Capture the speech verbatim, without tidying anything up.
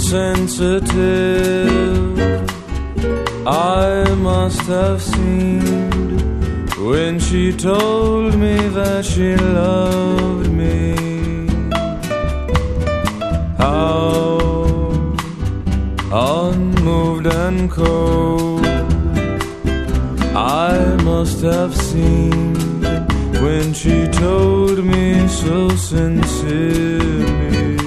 sensitive I must have seemed when she told me that she loved me. How unmoved and cold I must have seemed when she told me so sincerely.